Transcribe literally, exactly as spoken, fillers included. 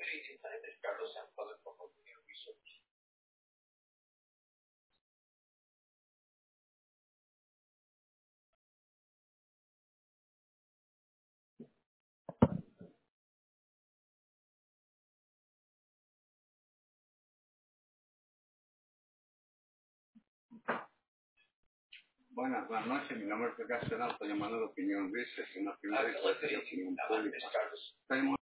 Buenas, buenas noches. Mi nombre es Ricardo Senado. Estoy llamando de Opinión Research, una firma de opinión pública.